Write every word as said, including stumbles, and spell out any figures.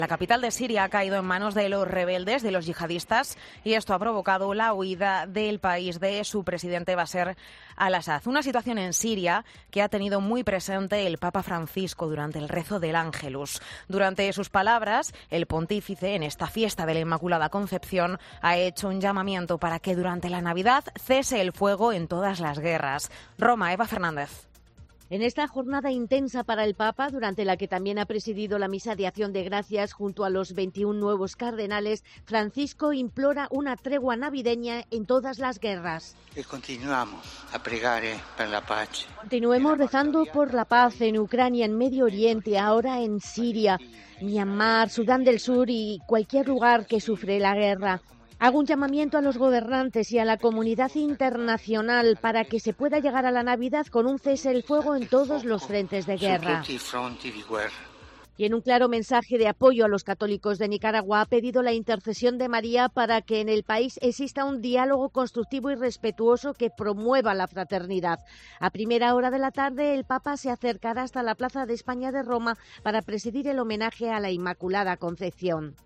La capital de Siria ha caído en manos de los rebeldes, de los yihadistas, y esto ha provocado la huida del país de su presidente Bashar al-Assad. Una situación en Siria que ha tenido muy presente el Papa Francisco durante el rezo del Ángelus. Durante sus palabras, el pontífice, en esta fiesta de la Inmaculada Concepción, ha hecho un llamamiento para que durante la Navidad cese el fuego en todas las guerras. Roma, Eva Fernández. En esta jornada intensa para el Papa, durante la que también ha presidido la misa de acción de gracias junto a los veintiún nuevos cardenales, Francisco implora una tregua navideña en todas las guerras. Y continuamos a pregar por la paz. Continuemos rezando por la paz en Ucrania, en Medio Oriente, ahora en Siria, Myanmar, Sudán del Sur y cualquier lugar que sufre la guerra. Hago un llamamiento a los gobernantes y a la comunidad internacional para que se pueda llegar a la Navidad con un cese el fuego en todos los frentes de guerra. Y en un claro mensaje de apoyo a los católicos de Nicaragua ha pedido la intercesión de María para que en el país exista un diálogo constructivo y respetuoso que promueva la fraternidad. A primera hora de la tarde el Papa se acercará hasta la Plaza de España de Roma para presidir el homenaje a la Inmaculada Concepción.